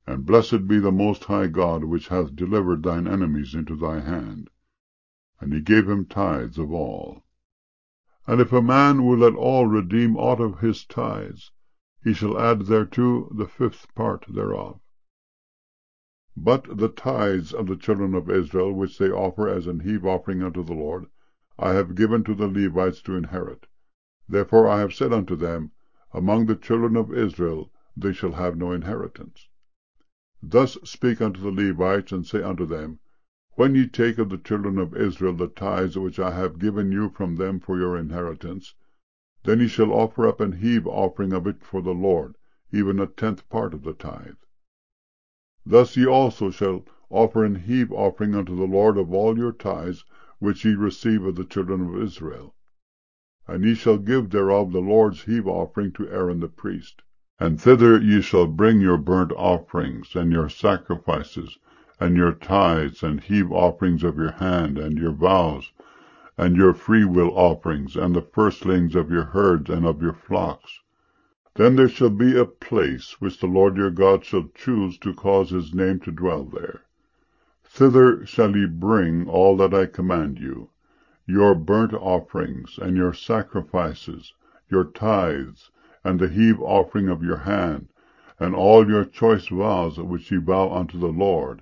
And blessed be the Most High God, which hath delivered thine enemies into thy hand. And he gave him tithes of all. And if a man will at all redeem aught of his tithes, he shall add thereto the 5th part thereof. But the tithes of the children of Israel, which they offer as an heave offering unto the Lord, I have given to the Levites to inherit. Therefore I have said unto them, Among the children of Israel they shall have no inheritance. Thus speak unto the Levites, and say unto them, When ye take of the children of Israel the tithes which I have given you from them for your inheritance, then ye shall offer up an heave offering of it for the Lord, even a 10th part of the tithe. Thus ye also shall offer an heave offering unto the Lord of all your tithes which ye receive of the children of Israel. And ye shall give thereof the Lord's heave offering to Aaron the priest. And thither ye shall bring your burnt offerings, and your sacrifices, and your tithes, and heave offerings of your hand, and your vows, and your freewill offerings, and the firstlings of your herds and of your flocks. Then there shall be a place which the Lord your God shall choose to cause his name to dwell there. Thither shall ye bring all that I command you, your burnt offerings, and your sacrifices, your tithes, and the heave offering of your hand, and all your choice vows which ye vow unto the Lord.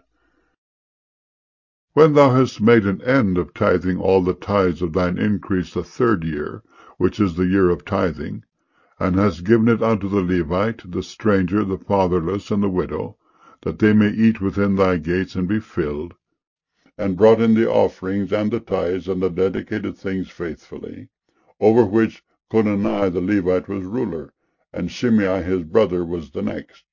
When thou hast made an end of tithing all the tithes of thine increase the 3rd year, which is the year of tithing, and hast given it unto the Levite, the stranger, the fatherless, and the widow, that they may eat within thy gates and be filled, and brought in the offerings and the tithes and the dedicated things faithfully, over which Conani the Levite was ruler, and Shimei his brother was the next.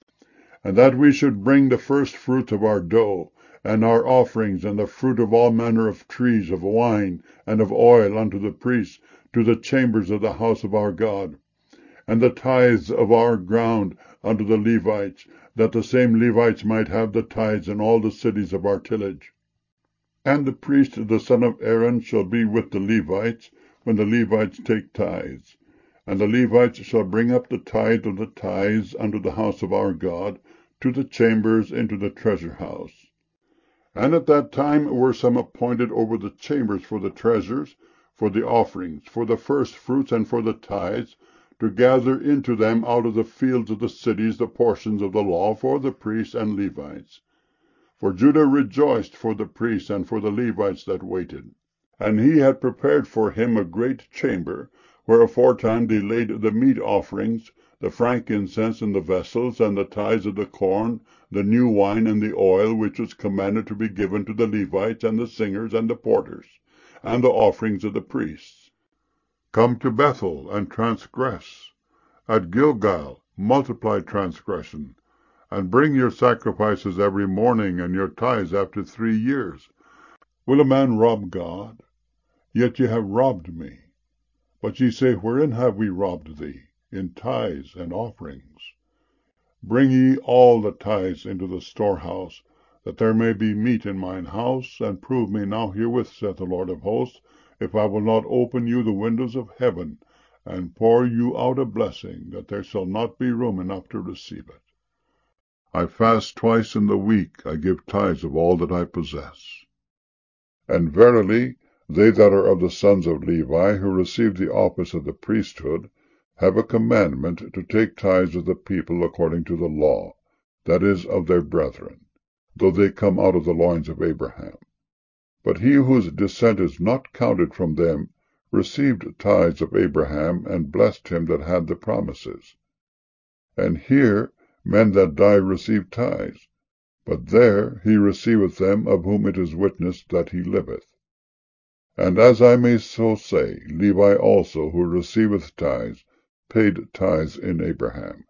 And that we should bring the first fruits of our dough, and our offerings, and the fruit of all manner of trees, of wine, and of oil unto the priests, to the chambers of the house of our God, and the tithes of our ground unto the Levites, that the same Levites might have the tithes in all the cities of our tillage. And the priest the son of Aaron shall be with the Levites, when the Levites take tithes. And the Levites shall bring up the tithe of the tithes unto the house of our God, to the chambers into the treasure house. And at that time were some appointed over the chambers for the treasures, for the offerings, for the first fruits, and for the tithes, to gather into them out of the fields of the cities the portions of the law for the priests and Levites. For Judah rejoiced for the priests and for the Levites that waited. And he had prepared for him a great chamber, where aforetime they laid the meat offerings, the frankincense in the vessels, and the tithes of the corn, the new wine, and the oil, which was commanded to be given to the Levites, and the singers, and the porters, and the offerings of the priests. Come to Bethel, and transgress. At Gilgal multiply transgression. And bring your sacrifices every morning, and your tithes after 3 years. Will a man rob God? Yet ye have robbed me. But ye say, Wherein have we robbed thee? In tithes and offerings. Bring ye all the tithes into the storehouse, that there may be meat in mine house, and prove me now herewith, saith the Lord of hosts, if I will not open you the windows of heaven, and pour you out a blessing, that there shall not be room enough to receive it. I fast twice in the week, I give tithes of all that I possess. And verily, they that are of the sons of Levi, who receive the office of the priesthood, have a commandment to take tithes of the people according to the law, that is, of their brethren, though they come out of the loins of Abraham. But he whose descent is not counted from them received tithes of Abraham, and blessed him that had the promises. And here men that die receive tithes, but there he receiveth them of whom it is witnessed that he liveth. And as I may so say, Levi also, who receiveth tithes, paid tithes in Abraham.